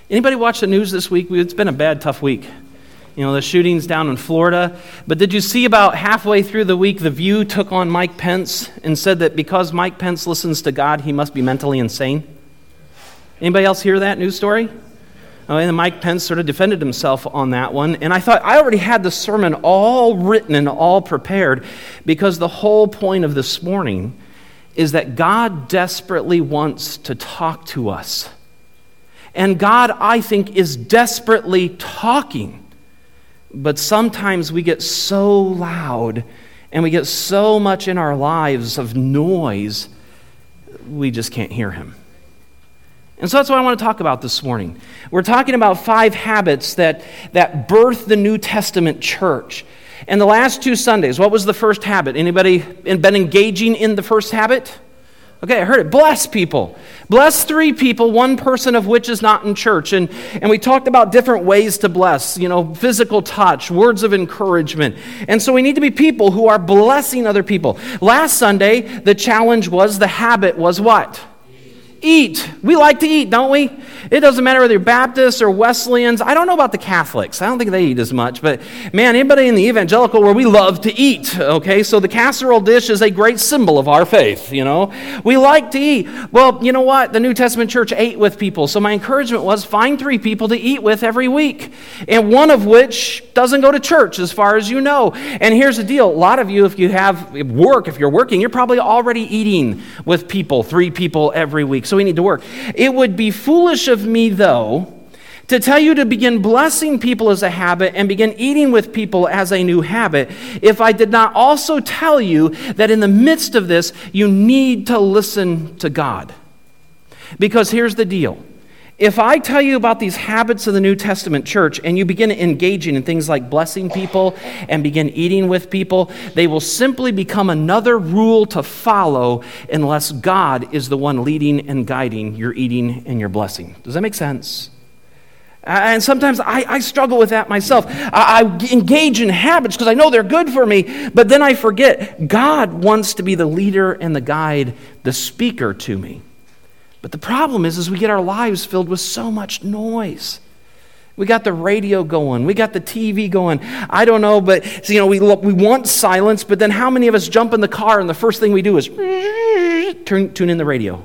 Anybody watch the news this week? It's been a bad, tough week. The shootings down in Florida. But did you see about halfway through the week, The View took on Mike Pence and said that because Mike Pence listens to God, he must be mentally insane? Anybody else hear that news story? And then Mike Pence sort of defended himself on that one. And I thought, I already had the sermon all written and all prepared, because the whole point of this morning is that God desperately wants to talk to us. And God, I think, is desperately talking. But sometimes we get so loud and we get so much in our lives of noise, we just can't hear him. And so that's what I want to talk about this morning. We're talking about 5 habits that birthed the New Testament church. And the last 2 Sundays, what was the first habit? Anybody been engaging in the first habit? Okay, I heard it. Bless people. Bless 3 people, 1 person of which is not in church. And we talked about different ways to bless, physical touch, words of encouragement. And so we need to be people who are blessing other people. Last Sunday, the challenge was, the habit was what? Eat. We like to eat, don't we? It doesn't matter whether you're Baptists or Wesleyans. I don't know about the Catholics. I don't think they eat as much. But man, anybody in the evangelical world, we love to eat. Okay, so the casserole dish is a great symbol of our faith, We like to eat. Well, you know what? The New Testament church ate with people. So my encouragement was, find 3 people to eat with every week. And one of which doesn't go to church, as far as you know. And here's the deal. A lot of you, if you're working, you're probably already eating with people, 3 people every week. So we need to work. It would be foolish of me, though, to tell you to begin blessing people as a habit and begin eating with people as a new habit if I did not also tell you that in the midst of this, you need to listen to God. Because here's the deal. If I tell you about these habits of the New Testament church and you begin engaging in things like blessing people and begin eating with people, they will simply become another rule to follow unless God is the one leading and guiding your eating and your blessing. Does that make sense? And sometimes I struggle with that myself. I engage in habits because I know they're good for me, but then I forget God wants to be the leader and the guide, the speaker to me. But the problem is we get our lives filled with so much noise. We got the radio going. We got the TV going. I don't know, but we want silence, but then how many of us jump in the car and the first thing we do is tune in the radio?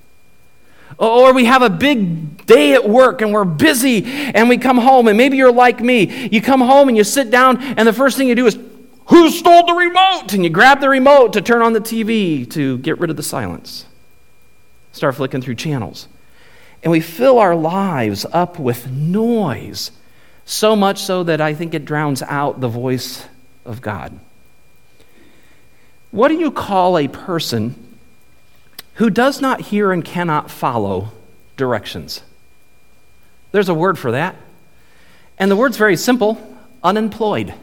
Or we have a big day at work and we're busy and we come home, and maybe you're like me. You come home and you sit down and the first thing you do is, who stole the remote? And you grab the remote to turn on the TV to get rid of the silence. Start flicking through channels. And we fill our lives up with noise, so much so that I think it drowns out the voice of God. What do you call a person who does not hear and cannot follow directions? There's a word for that. And the word's very simple: unemployed.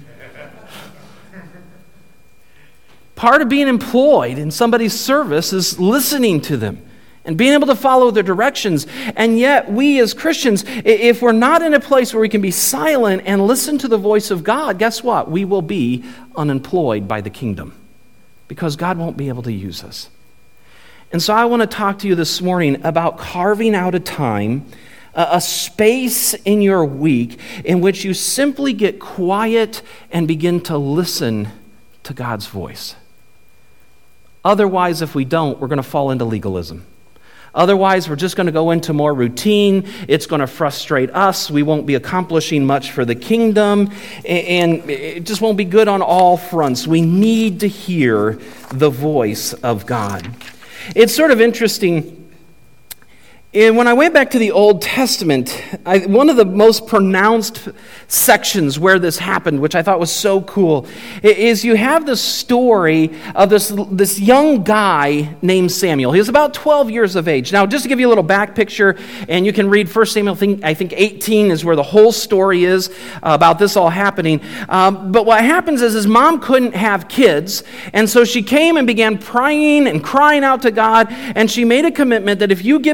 Part of being employed in somebody's service is listening to them and being able to follow their directions. And yet, we as Christians, if we're not in a place where we can be silent and listen to the voice of God, guess what? We will be unemployed by the kingdom because God won't be able to use us. And so I want to talk to you this morning about carving out a time, a space in your week in which you simply get quiet and begin to listen to God's voice. Otherwise, if we don't, we're going to fall into legalism. Otherwise, we're just going to go into more routine. It's going to frustrate us. We won't be accomplishing much for the kingdom, and it just won't be good on all fronts. We need to hear the voice of God. It's sort of interesting. And when I went back to the Old Testament, one of the most pronounced sections where this happened, which I thought was so cool, is you have the story of this young guy named Samuel. He was about 12 years of age. Now, just to give you a little back picture, and you can read 1 Samuel, I think 18 is where the whole story is about this all happening. But what happens is his mom couldn't have kids, and so she came and began praying and crying out to God, and she made a commitment that if you give me a child,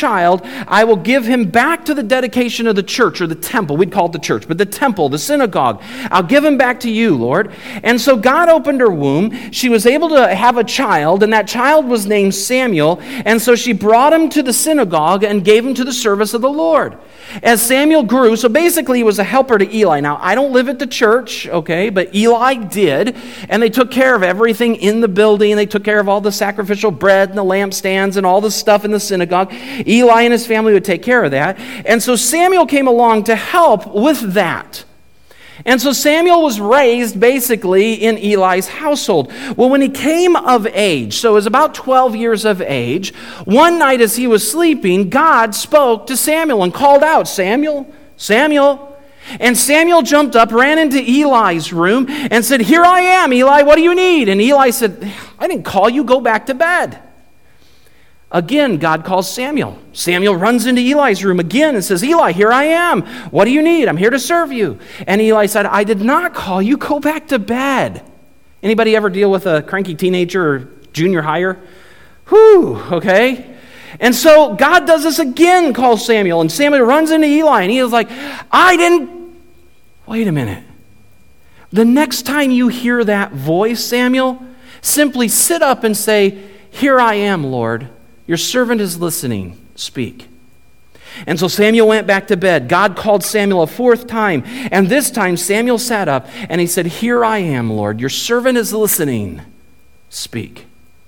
child, I will give him back to the dedication of the church, or the temple. We'd call it the church, but the temple, the synagogue. I'll give him back to you, Lord. And so God opened her womb. She was able to have a child, and that child was named Samuel. And so she brought him to the synagogue and gave him to the service of the Lord. As Samuel grew, so basically he was a helper to Eli. Now, I don't live at the church, okay, but Eli did, and they took care of everything in the building. They took care of all the sacrificial bread and the lampstands and all the stuff in the synagogue. Eli and his family would take care of that. And so Samuel came along to help with that. And so Samuel was raised basically in Eli's household. Well, when he came of age, so he was about 12 years of age, one night as he was sleeping, God spoke to Samuel and called out, "Samuel, Samuel." And Samuel jumped up, ran into Eli's room, and said, "Here I am, Eli, what do you need?" And Eli said, "I didn't call you, go back to bed." Again, God calls Samuel. Samuel runs into Eli's room again and says, "Eli, here I am. What do you need? I'm here to serve you." And Eli said, "I did not call you. Go back to bed." Anybody ever deal with a cranky teenager or junior higher? Whew, okay. And so God does this again, calls Samuel. And Samuel runs into Eli and he was like, wait a minute. The next time you hear that voice, Samuel, simply sit up and say, "Here I am, Lord. Your servant is listening. Speak." And so Samuel went back to bed. God called Samuel a fourth time. And this time Samuel sat up and he said, "Here I am, Lord. Your servant is listening. Speak."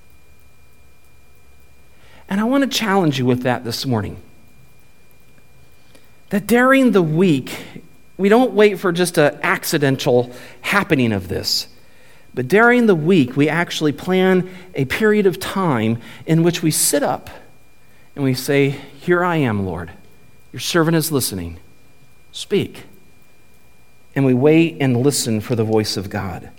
And I want to challenge you with that this morning. That during the week, we don't wait for just an accidental happening of this. But during the week, we actually plan a period of time in which we sit up and we say, "Here I am, Lord. Your servant is listening. Speak." And we wait and listen for the voice of God.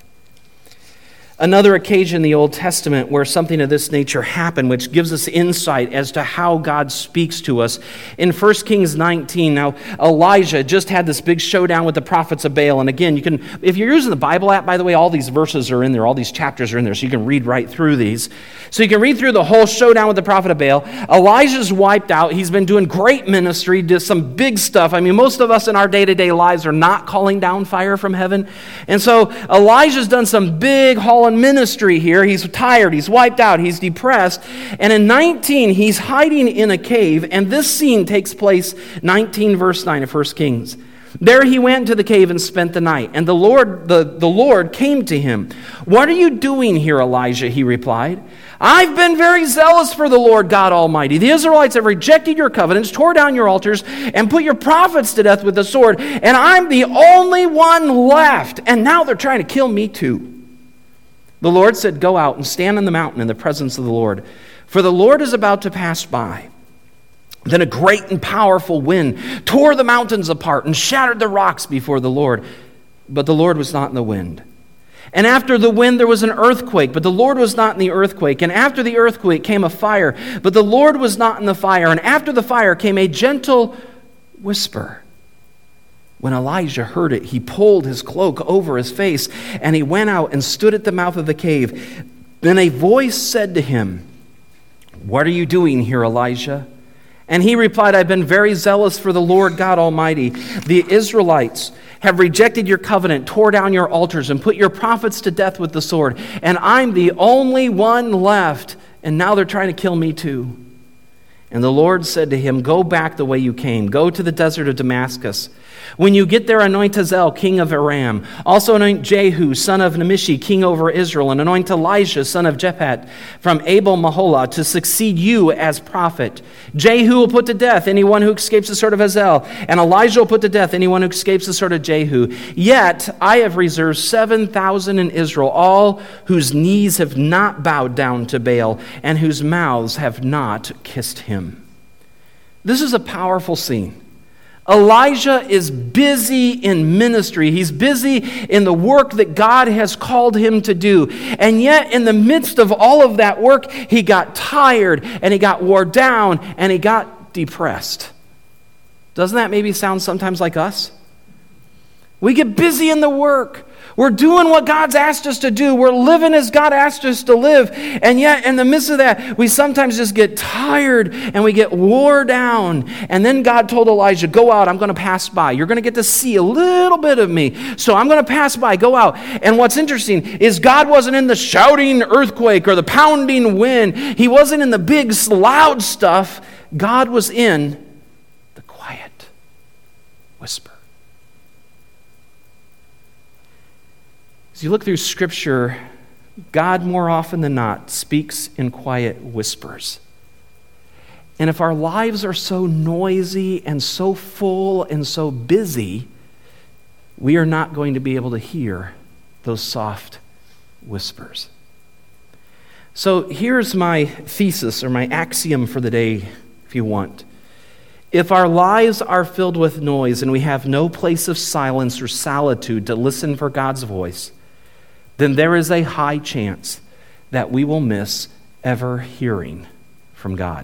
Another occasion in the Old Testament where something of this nature happened, which gives us insight as to how God speaks to us. In 1 Kings 19, now Elijah just had this big showdown with the prophets of Baal. And again, you can, if you're using the Bible app, by the way, all these verses are in there, all these chapters are in there, so you can read right through these. So you can read through the whole showdown with the prophet of Baal. Elijah's wiped out. He's been doing great ministry, did some big stuff. I mean, most of us in our day-to-day lives are not calling down fire from heaven. And so Elijah's done some big hauling ministry here. He's tired, he's wiped out, he's depressed. And in 19, he's hiding in a cave, and this scene takes place 19 verse 9 of 1 Kings. There he went to the cave and spent the night, and the Lord came to him. "What are you doing here, Elijah?" he replied. "I've been very zealous for the Lord God Almighty. The Israelites have rejected your covenants, tore down your altars, and put your prophets to death with the sword, and I'm the only one left, and now they're trying to kill me too." The Lord said, "Go out and stand on the mountain in the presence of the Lord, for the Lord is about to pass by." Then a great and powerful wind tore the mountains apart and shattered the rocks before the Lord. But the Lord was not in the wind. And after the wind there was an earthquake, but the Lord was not in the earthquake. And after the earthquake came a fire, but the Lord was not in the fire. And after the fire came a gentle whisper. When Elijah heard it, he pulled his cloak over his face, and he went out and stood at the mouth of the cave. Then a voice said to him, "What are you doing here, Elijah?" And he replied, "I've been very zealous for the Lord God Almighty. The Israelites have rejected your covenant, tore down your altars, and put your prophets to death with the sword. And I'm the only one left, and now they're trying to kill me too." And the Lord said to him, "Go back the way you came. Go to the desert of Damascus. When you get there, anoint Hazael, king of Aram. Also anoint Jehu, son of Nimshi, king over Israel. And anoint Elisha, son of Japhat, from Abel Maholah, to succeed you as prophet. Jehu will put to death anyone who escapes the sword of Hazael. And Elijah will put to death anyone who escapes the sword of Jehu. Yet I have reserved 7,000 in Israel, all whose knees have not bowed down to Baal, and whose mouths have not kissed him." This is a powerful scene. Elijah is busy in ministry. He's busy in the work that God has called him to do. And yet, in the midst of all of that work, he got tired, and he got wore down, and he got depressed. Doesn't that maybe sound sometimes like us? We get busy in the work. We're doing what God's asked us to do. We're living as God asked us to live. And yet, in the midst of that, we sometimes just get tired and we get wore down. And then God told Elijah, go out, I'm going to pass by. You're going to get to see a little bit of me. So I'm going to pass by, go out. And what's interesting is God wasn't in the shouting earthquake or the pounding wind. He wasn't in the big, loud stuff. God was in the quiet whisper. As you look through Scripture, God more often than not speaks in quiet whispers. And if our lives are so noisy and so full and so busy, we are not going to be able to hear those soft whispers. So here's my thesis or my axiom for the day, if you want. If our lives are filled with noise and we have no place of silence or solitude to listen for God's voice, then there is a high chance that we will miss ever hearing from God.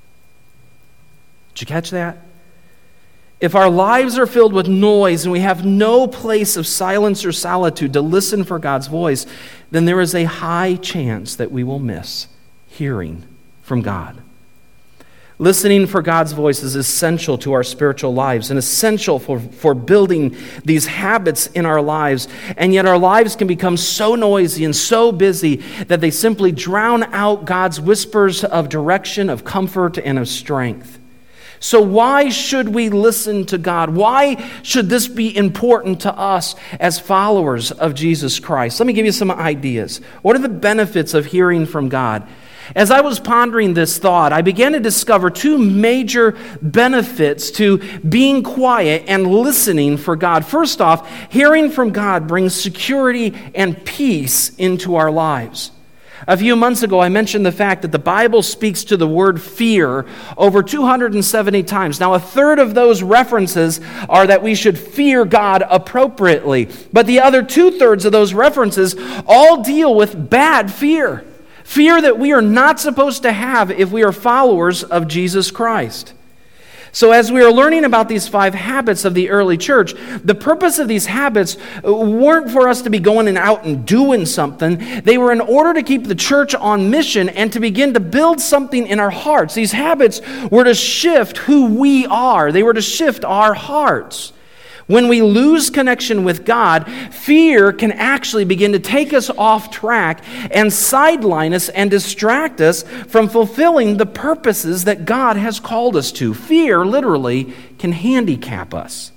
Did you catch that? If our lives are filled with noise and we have no place of silence or solitude to listen for God's voice, then there is a high chance that we will miss hearing from God. Listening for God's voice is essential to our spiritual lives and essential for building these habits in our lives. And yet our lives can become so noisy and so busy that they simply drown out God's whispers of direction, of comfort, and of strength. So why should we listen to God? Why should this be important to us as followers of Jesus Christ? Let me give you some ideas. What are the benefits of hearing from God? As I was pondering this thought, I began to discover two major benefits to being quiet and listening for God. First off, hearing from God brings security and peace into our lives. A few months ago, I mentioned the fact that the Bible speaks to the word fear over 270 times. Now, a third of those references are that we should fear God appropriately. But the other 2/3 of those references all deal with bad fear. Fear that we are not supposed to have if we are followers of Jesus Christ. So as we are learning about these 5 habits of the early church, the purpose of these habits weren't for us to be going and out and doing something. They were in order to keep the church on mission and to begin to build something in our hearts. These habits were to shift who we are. They were to shift our hearts. When we lose connection with God, fear can actually begin to take us off track and sideline us and distract us from fulfilling the purposes that God has called us to. Fear, literally, can handicap us.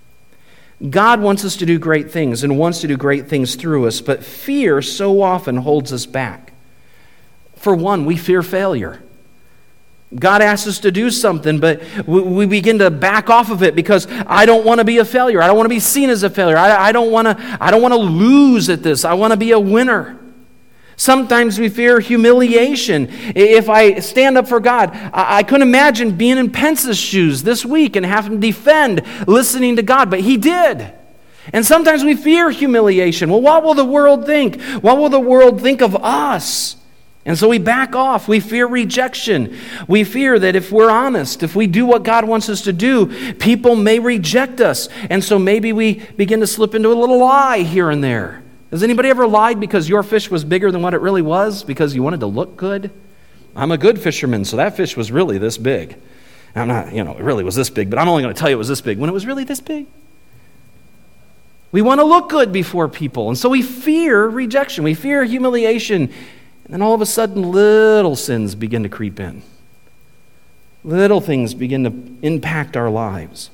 God wants us to do great things and wants to do great things through us, but fear so often holds us back. For one, we fear failure. God asks us to do something, but we begin to back off of it because I don't want to be a failure. I don't want to be seen as a failure. I don't want to lose at this. I want to be a winner. Sometimes we fear humiliation. If I stand up for God, I couldn't imagine being in Pence's shoes this week and having to defend listening to God, but he did. And sometimes we fear humiliation. Well, what will the world think? What will the world think of us? And so we back off. We fear rejection. We fear that if we're honest, if we do what God wants us to do, people may reject us. And so maybe we begin to slip into a little lie here and there. Has anybody ever lied because your fish was bigger than what it really was? Because you wanted to look good? I'm a good fisherman, so that fish was really this big. I'm not, it really was this big, but I'm only going to tell you it was this big when it was really this big. We want to look good before people. And so we fear rejection. We fear humiliation. And then all of a sudden, little sins begin to creep in. Little things begin to impact our lives.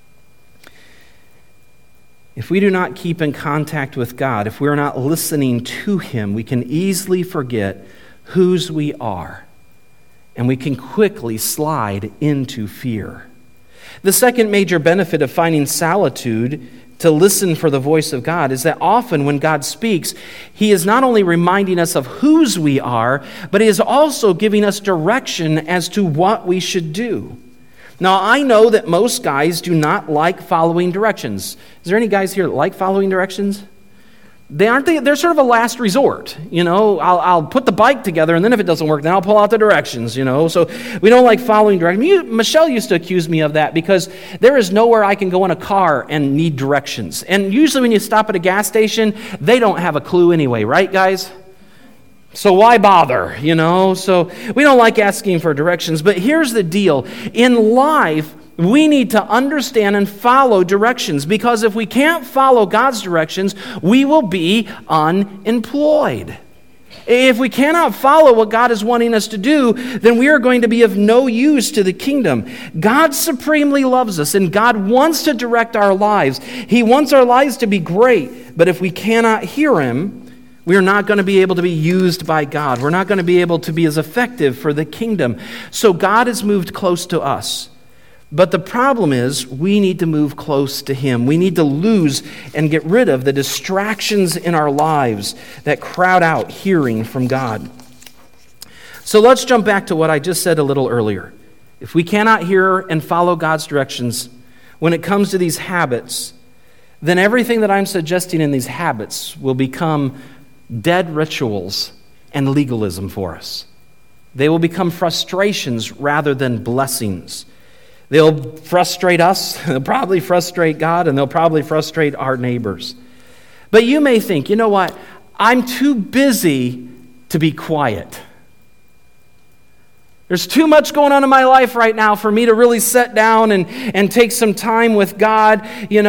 If we do not keep in contact with God, if we're not listening to Him, we can easily forget whose we are. And we can quickly slide into fear. The second major benefit of finding solitude to listen for the voice of God is that often when God speaks, He is not only reminding us of whose we are, but He is also giving us direction as to what we should do. Now, I know that most guys do not like following directions. Is there any guys here that like following directions? They're sort of a last resort. I'll put the bike together, and then if it doesn't work, then I'll pull out the directions, So we don't like following directions. Michelle used to accuse me of that because there is nowhere I can go in a car and need directions. And usually when you stop at a gas station, they don't have a clue anyway, right, guys? So why bother, So we don't like asking for directions. But here's the deal. In life, we need to understand and follow directions, because if we can't follow God's directions, we will be unemployed. If we cannot follow what God is wanting us to do, then we are going to be of no use to the kingdom. God supremely loves us, and God wants to direct our lives. He wants our lives to be great, but if we cannot hear Him, we are not going to be able to be used by God. We're not going to be able to be as effective for the kingdom. So God has moved close to us. But the problem is, we need to move close to Him. We need to lose and get rid of the distractions in our lives that crowd out hearing from God. So let's jump back to what I just said a little earlier. If we cannot hear and follow God's directions when it comes to these habits, then everything that I'm suggesting in these habits will become dead rituals and legalism for us. They will become frustrations rather than blessings. They'll frustrate us, they'll probably frustrate God, and they'll probably frustrate our neighbors. But you may think, you know what? I'm too busy to be quiet. There's too much going on in my life right now for me to really sit down and take some time with God,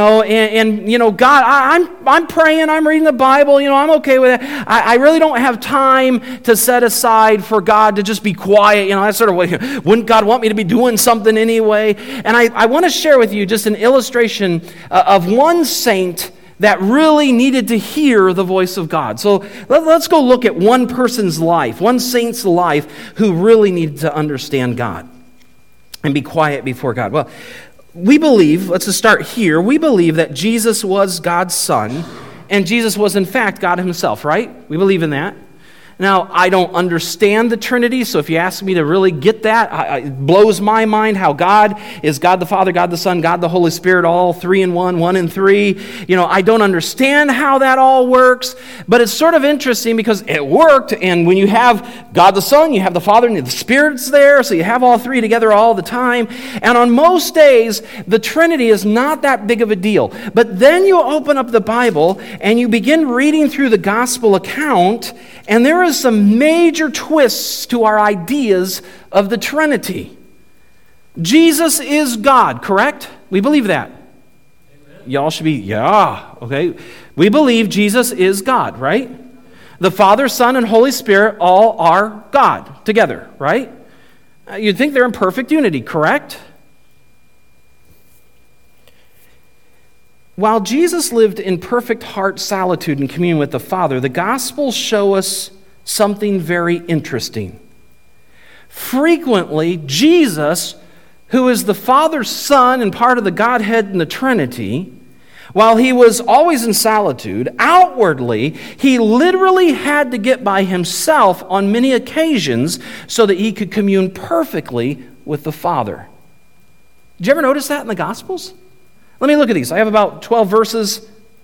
God, I'm praying, I'm reading the Bible, I'm okay with it. I really don't have time to set aside for God to just be quiet, that's sort of what, wouldn't God want me to be doing something anyway? And I want to share with you just an illustration of one saint that really needed to hear the voice of God. So let's go look at one person's life, one saint's life, who really needed to understand God and be quiet before God. Well, we believe, let's just start here, we believe that Jesus was God's Son, and Jesus was in fact God Himself, right? We believe in that. Now, I don't understand the Trinity, so if you ask me to really get that, it blows my mind how God is God the Father, God the Son, God the Holy Spirit, all three in one, one in three. I don't understand how that all works, but it's sort of interesting because it worked, and when you have God the Son, you have the Father, and the Spirit's there, so you have all three together all the time. And on most days, the Trinity is not that big of a deal. But then you open up the Bible, and you begin reading through the gospel account, and there is some major twists to our ideas of the Trinity. Jesus is God, correct? We believe that. Amen. Y'all should be, yeah, okay. We believe Jesus is God, right? The Father, Son, and Holy Spirit all are God together, right? You'd think they're in perfect unity, correct? While Jesus lived in perfect heart solitude and communion with the Father, the Gospels show us something very interesting. Frequently, Jesus, who is the Father's Son and part of the Godhead in the Trinity, while he was always in solitude, outwardly, he literally had to get by himself on many occasions so that he could commune perfectly with the Father. Did you ever notice that in the Gospels? Let me look at these. I have about 12 verses,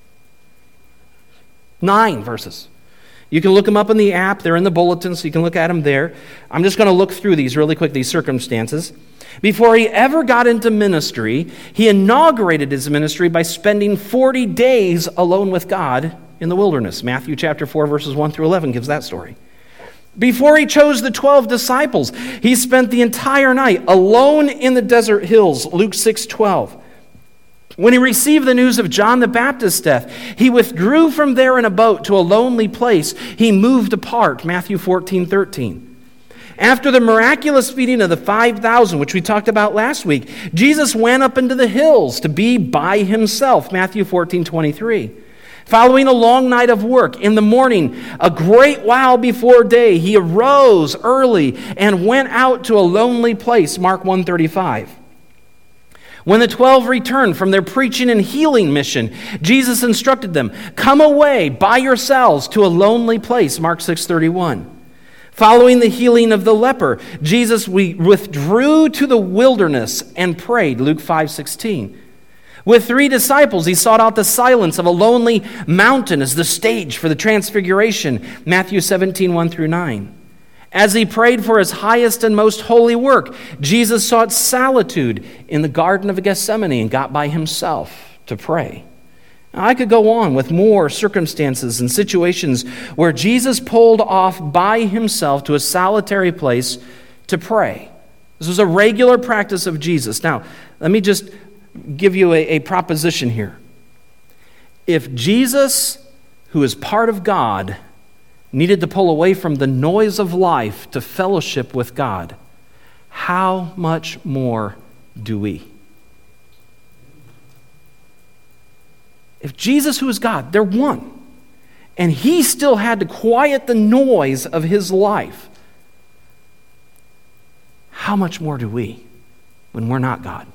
9 verses. You can look them up in the app. They're in the bulletin, so you can look at them there. I'm just going to look through these really quick, these circumstances. Before he ever got into ministry, he inaugurated his ministry by spending 40 days alone with God in the wilderness. Matthew chapter 4, verses 1 through 11 gives that story. Before he chose the 12 disciples, he spent the entire night alone in the desert hills, Luke 6:12. When he received the news of John the Baptist's death, he withdrew from there in a boat to a lonely place. He moved apart, Matthew 14:13. After the miraculous feeding of the 5,000, which we talked about last week, Jesus went up into the hills to be by himself, Matthew 14:23. Following a long night of work, in the morning, a great while before day, he arose early and went out to a lonely place, Mark 1:35. When the 12 returned from their preaching and healing mission, Jesus instructed them, "Come away by yourselves to a lonely place," Mark 6:31. Following the healing of the leper, Jesus withdrew to the wilderness and prayed, Luke 5:16. With 3 disciples, he sought out the silence of a lonely mountain as the stage for the transfiguration, Matthew 17, 1 through 9. As he prayed for his highest and most holy work, Jesus sought solitude in the Garden of Gethsemane and got by himself to pray. Now, I could go on with more circumstances and situations where Jesus pulled off by himself to a solitary place to pray. This was a regular practice of Jesus. Now, let me just give you a proposition here. If Jesus, who is part of God, needed to pull away from the noise of life to fellowship with God, how much more do we? If Jesus, who is God, they're one, and he still had to quiet the noise of his life, how much more do we when we're not God?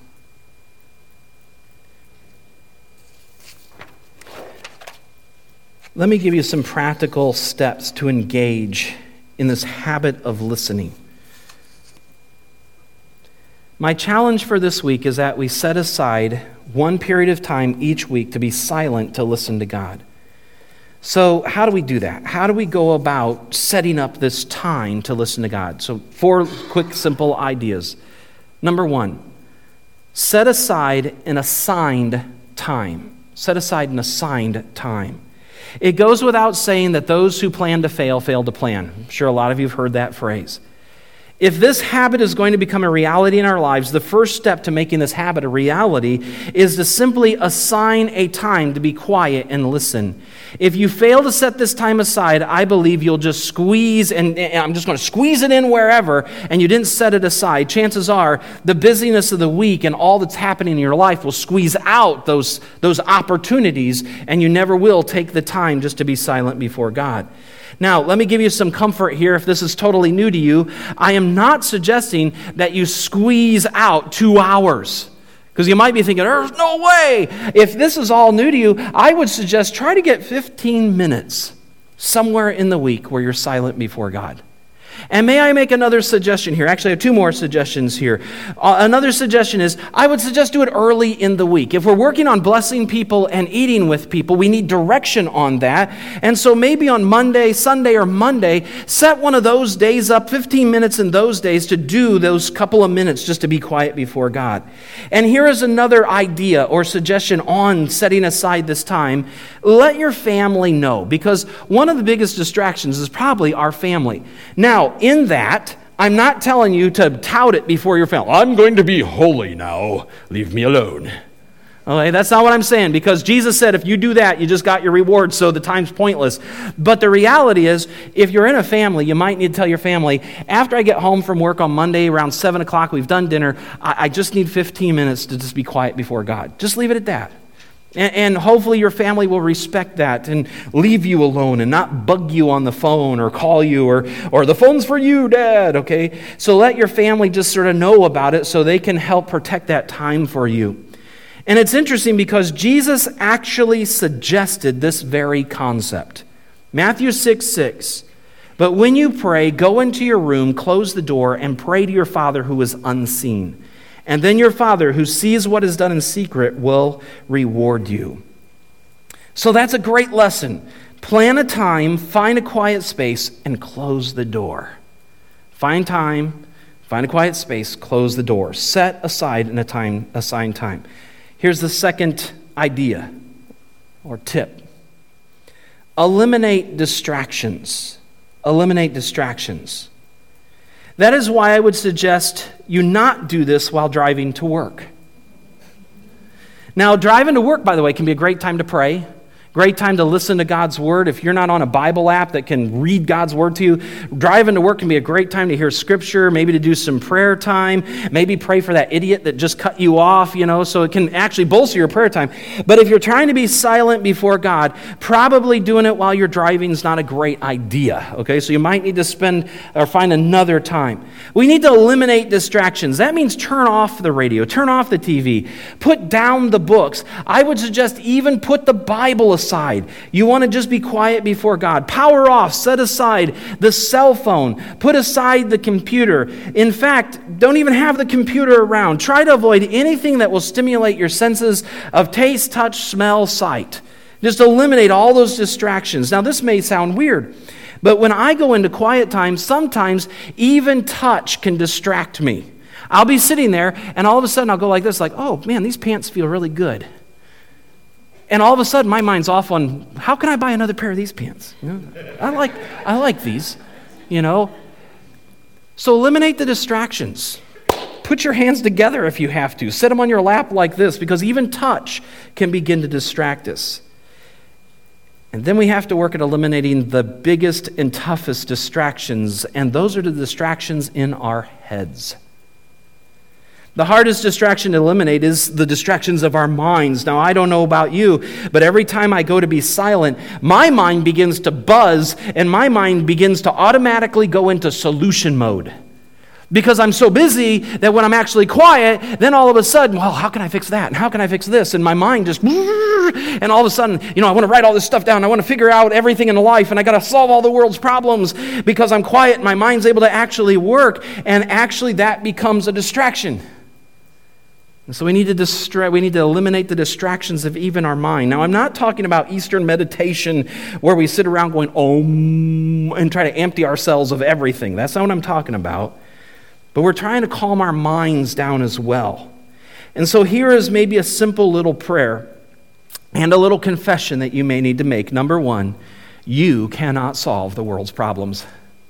Let me give you some practical steps to engage in this habit of listening. My challenge for this week is that we set aside one period of time each week to be silent to listen to God. So how do we do that? How do we go about setting up this time to listen to God? So 4 quick, simple ideas. Number 1, set aside an assigned time. Set aside an assigned time. It goes without saying that those who plan to fail to plan. I'm sure a lot of you have heard that phrase. If this habit is going to become a reality in our lives, the first step to making this habit a reality is to simply assign a time to be quiet and listen. If you fail to set this time aside, I believe you'll just squeeze, and I'm just going to squeeze it in wherever, and you didn't set it aside. Chances are the busyness of the week and all that's happening in your life will squeeze out those opportunities, and you never will take the time just to be silent before God. Now, let me give you some comfort here if this is totally new to you. I am not suggesting that you squeeze out 2 hours. Because you might be thinking, there's no way. If this is all new to you, I would suggest try to get 15 minutes somewhere in the week where you're silent before God. And may I make another suggestion here? Actually, I have 2 more suggestions here. Another suggestion is, I would suggest do it early in the week. If we're working on blessing people and eating with people, we need direction on that. And so maybe on Monday, Sunday, or Monday, set one of those days up, 15 minutes in those days, to do those couple of minutes just to be quiet before God. And here is another idea or suggestion on setting aside this time. Let your family know, because one of the biggest distractions is probably our family. Now, in that, I'm not telling you to tout it before your family. I'm going to be holy now. Leave me alone. Okay, that's not what I'm saying, because Jesus said if you do that, you just got your reward, so the time's pointless. But the reality is, if you're in a family, you might need to tell your family, after I get home from work on Monday around 7 o'clock, we've done dinner, I just need 15 minutes to just be quiet before God. Just leave it at that. And hopefully your family will respect that and leave you alone and not bug you on the phone or call you or the phone's for you, Dad, okay? So let your family just sort of know about it so they can help protect that time for you. And it's interesting because Jesus actually suggested this very concept. Matthew 6:6. But when you pray, go into your room, close the door, and pray to your Father who is unseen. And then your Father, who sees what is done in secret, will reward you. So that's a great lesson. Plan a time, find a quiet space, and close the door. Find time, find a quiet space, close the door. Set aside assigned time. Here's the second idea or tip. Eliminate distractions. Eliminate distractions. That is why I would suggest you not do this while driving to work. Now, driving to work, by the way, can be a great time to pray. Great time to listen to God's Word. If you're not on a Bible app that can read God's Word to you, driving to work can be a great time to hear Scripture, maybe to do some prayer time, maybe pray for that idiot that just cut you off, so it can actually bolster your prayer time. But if you're trying to be silent before God, probably doing it while you're driving is not a great idea, okay? So you might need to find another time. We need to eliminate distractions. That means turn off the radio, turn off the TV, put down the books. I would suggest even put the Bible aside. You want to just be quiet before God. Power off, set aside the cell phone, put aside the computer. In fact, don't even have the computer around. Try to avoid anything that will stimulate your senses of taste, touch, smell, sight. Just eliminate all those distractions. Now, this may sound weird, but when I go into quiet time, sometimes even touch can distract me. I'll be sitting there, and all of a sudden I'll go like this, like, oh man, these pants feel really good. And all of a sudden my mind's off on, how can I buy another pair of these pants? You know, I like these, you know. So eliminate the distractions. Put your hands together if you have to. Set them on your lap like this, because even touch can begin to distract us. And then we have to work at eliminating the biggest and toughest distractions, and those are the distractions in our heads. The hardest distraction to eliminate is the distractions of our minds. Now, I don't know about you, but every time I go to be silent, my mind begins to buzz, and my mind begins to automatically go into solution mode. Because I'm so busy that when I'm actually quiet, then all of a sudden, well, how can I fix that? And how can I fix this? And my mind just, and all of a sudden, I want to write all this stuff down. I want to figure out everything in life, and I got to solve all the world's problems. Because I'm quiet, my mind's able to actually work, and actually that becomes a distraction. And so we need to eliminate the distractions of even our mind. Now, I'm not talking about Eastern meditation where we sit around going, Om, and try to empty ourselves of everything. That's not what I'm talking about. But we're trying to calm our minds down as well. And so here is maybe a simple little prayer and a little confession that you may need to make. Number one, you cannot solve the world's problems.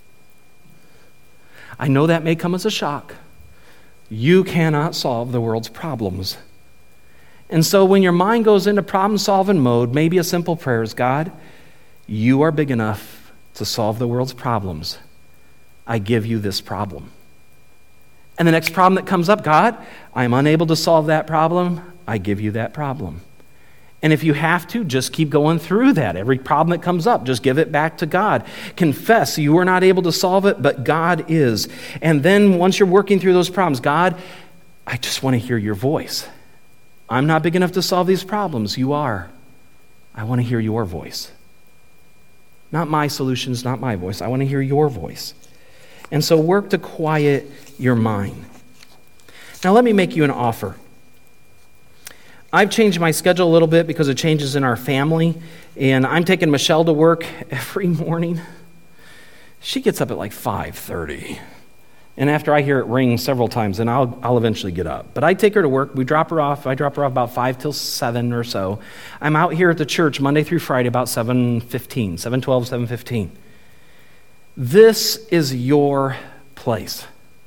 I know that may come as a shock. You cannot solve the world's problems. And so when your mind goes into problem-solving mode, maybe a simple prayer is, God, you are big enough to solve the world's problems. I give you this problem. And the next problem that comes up, God, I'm unable to solve that problem. I give you that problem. And if you have to, just keep going through that. Every problem that comes up, just give it back to God. Confess you are not able to solve it, but God is. And then once you're working through those problems, God, I just want to hear your voice. I'm not big enough to solve these problems. You are. I want to hear your voice. Not my solutions, not my voice. I want to hear your voice. And so work to quiet your mind. Now let me make you an offer. I've changed my schedule a little bit because of changes in our family, and I'm taking Michelle to work every morning. She gets up at like 5:30, and after I hear it ring several times, then I'll eventually get up. But I take her to work. I drop her off about 5 till 7 or so. I'm out here at the church Monday through Friday about 7:15, 7:12, 7:15. This is your place.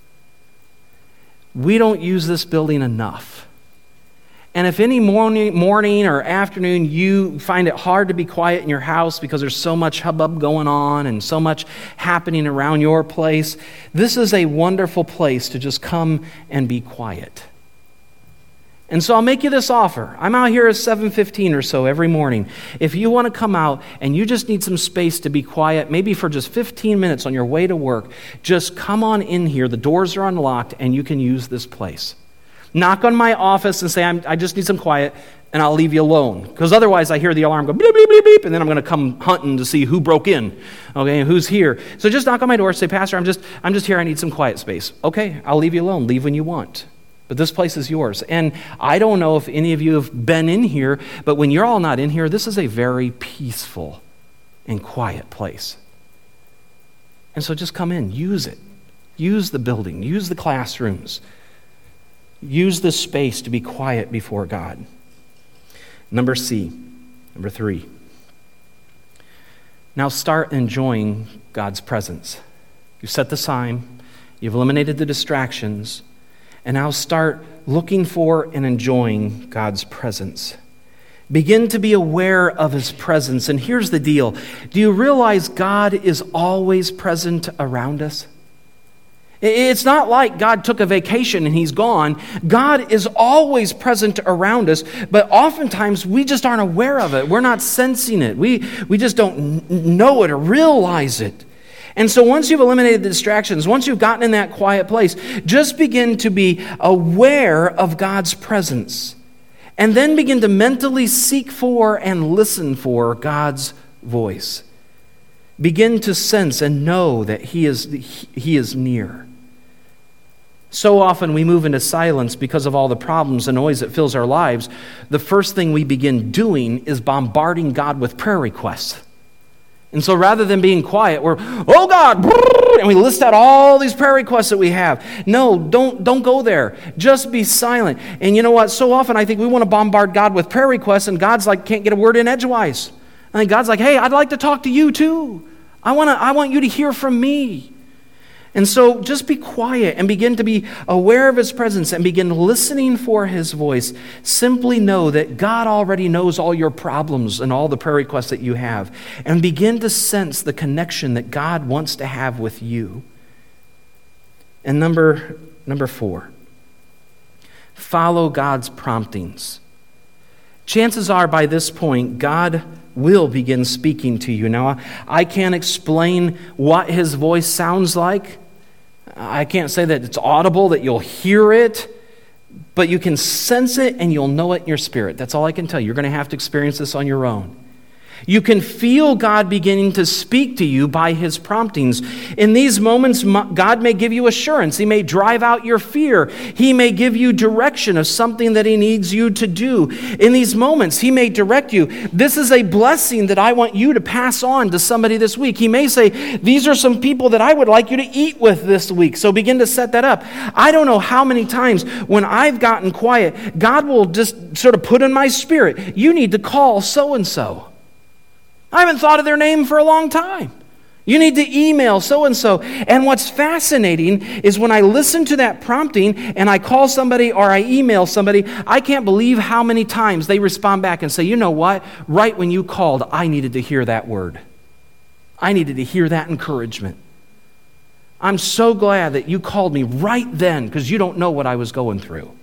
We don't use this building enough. And if any morning or afternoon you find it hard to be quiet in your house because there's so much hubbub going on and so much happening around your place, this is a wonderful place to just come and be quiet. And so I'll make you this offer. I'm out here at 7:15 or so every morning. If you want to come out and you just need some space to be quiet, maybe for just 15 minutes on your way to work, just come on in here. The doors are unlocked and you can use this place. Knock on my office and say, I just need some quiet, and I'll leave you alone. Because otherwise I hear the alarm go beep, beep, beep, beep, and then I'm going to come hunting to see who broke in, okay, and who's here. So just knock on my door, say, Pastor, I'm just here, I need some quiet space. Okay, I'll leave you alone. Leave when you want. But this place is yours. And I don't know if any of you have been in here, but when you're all not in here, this is a very peaceful and quiet place. And so just come in, use it. Use the building, use the classrooms. Use this space to be quiet before God. Number 3. Now start enjoying God's presence. You've set the time, you've eliminated the distractions, and now start looking for and enjoying God's presence. Begin to be aware of His presence. And here's the deal. Do you realize God is always present around us? It's not like God took a vacation and He's gone. God is always present around us, but oftentimes we just aren't aware of it. We're not sensing it. We just don't know it or realize it. And so once you've eliminated the distractions, once you've gotten in that quiet place, just begin to be aware of God's presence. And then begin to mentally seek for and listen for God's voice. Begin to sense and know that He is near. So often we move into silence because of all the problems and noise that fills our lives. The first thing we begin doing is bombarding God with prayer requests. And so rather than being quiet, we're, oh God, and we list out all these prayer requests that we have. No, don't go there. Just be silent. And you know what? So often I think we want to bombard God with prayer requests, and God's like, can't get a word in edgewise. I think God's like, hey, I'd like to talk to you too. I want you to hear from me. And so just be quiet and begin to be aware of His presence and begin listening for His voice. Simply know that God already knows all your problems and all the prayer requests that you have. And begin to sense the connection that God wants to have with you. And number 4, follow God's promptings. Chances are by this point, God will begin speaking to you. Now, I can't explain what His voice sounds like. I can't say that it's audible, that you'll hear it, but you can sense it and you'll know it in your spirit. That's all I can tell you. You're going to have to experience this on your own. You can feel God beginning to speak to you by His promptings. In these moments, God may give you assurance. He may drive out your fear. He may give you direction of something that He needs you to do. In these moments, He may direct you. This is a blessing that I want you to pass on to somebody this week. He may say, these are some people that I would like you to eat with this week. So begin to set that up. I don't know how many times when I've gotten quiet, God will just sort of put in my spirit, you need to call so-and-so. I haven't thought of their name for a long time. You need to email so-and-so. And what's fascinating is when I listen to that prompting and I call somebody or I email somebody, I can't believe how many times they respond back and say, you know what? Right when you called, I needed to hear that word. I needed to hear that encouragement. I'm so glad that you called me right then because you don't know what I was going through.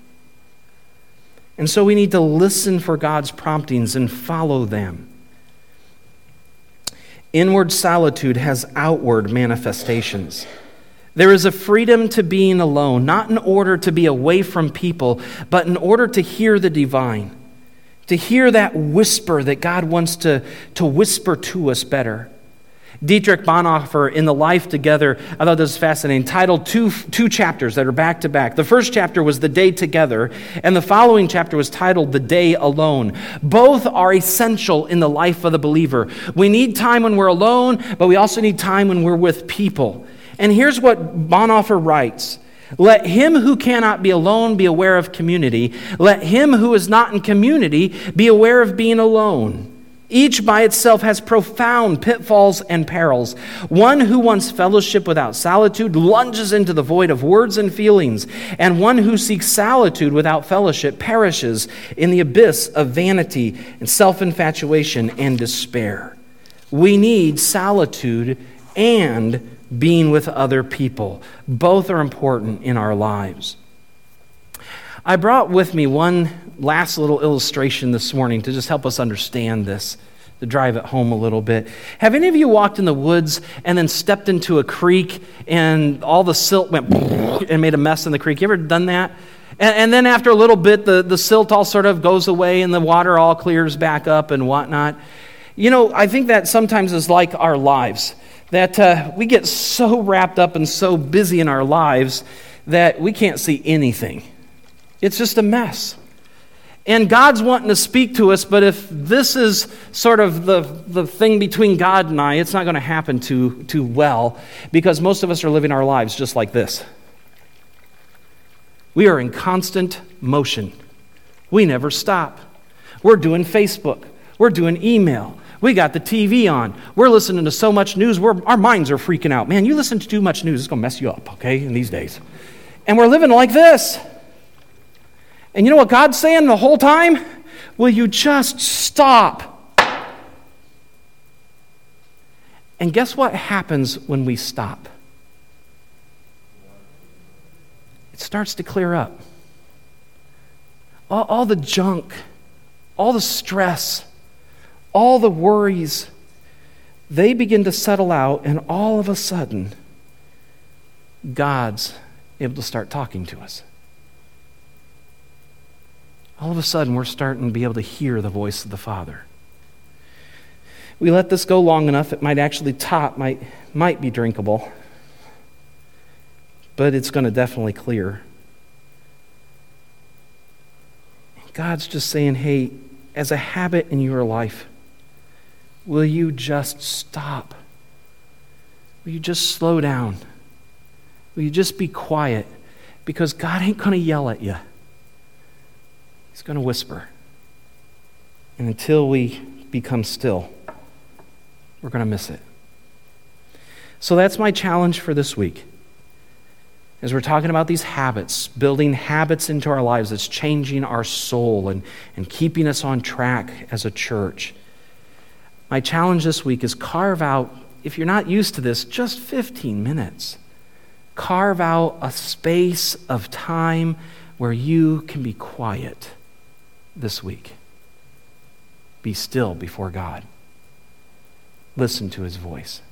And so we need to listen for God's promptings and follow them. Inward solitude has outward manifestations. There is a freedom to being alone, not in order to be away from people, but in order to hear the divine, to hear that whisper that God wants to whisper to us better. Dietrich Bonhoeffer, in The Life Together, I thought this was fascinating, titled two chapters that are back to back. The first chapter was The Day Together, and the following chapter was titled The Day Alone. Both are essential in the life of the believer. We need time when we're alone, but we also need time when we're with people. And here's what Bonhoeffer writes. Let him who cannot be alone be aware of community. Let him who is not in community be aware of being alone. Each by itself has profound pitfalls and perils. One who wants fellowship without solitude lunges into the void of words and feelings, and one who seeks solitude without fellowship perishes in the abyss of vanity and self-infatuation and despair. We need solitude and being with other people. Both are important in our lives. I brought with me one last little illustration this morning to just help us understand this, to drive it home a little bit. Have any of you walked in the woods and then stepped into a creek and all the silt went and made a mess in the creek? You ever done that? And then after a little bit, the silt all sort of goes away and the water all clears back up and whatnot. You know, I think that sometimes is like our lives, that we get so wrapped up and so busy in our lives that we can't see anything. It's just a mess. And God's wanting to speak to us, but if this is sort of the thing between God and I, it's not going to happen too well, because most of us are living our lives just like this. We are in constant motion. We never stop. We're doing Facebook. We're doing email. We got the TV on. We're listening to so much news. Our minds are freaking out. Man, you listen to too much news, it's going to mess you up, okay, in these days. And we're living like this. And you know what God's saying the whole time? Will you just stop? And guess what happens when we stop? It starts to clear up. All the junk, all the stress, all the worries, they begin to settle out, and all of a sudden, God's able to start talking to us. all of a sudden we're starting to be able to hear the voice of the Father. We let this go long enough, it might actually might be drinkable, but it's going to definitely clear. God's just saying, hey, as a habit in your life, will you just stop? Will you just slow down? Will you just be quiet? Because God ain't going to yell at you. He's going to whisper. And until we become still, we're going to miss it. So that's my challenge for this week. As we're talking about these habits, building habits into our lives that's changing our soul and keeping us on track as a church. My challenge this week is carve out, if you're not used to this, just 15 minutes. Carve out a space of time where you can be quiet this week. Be still before God. Listen to his voice.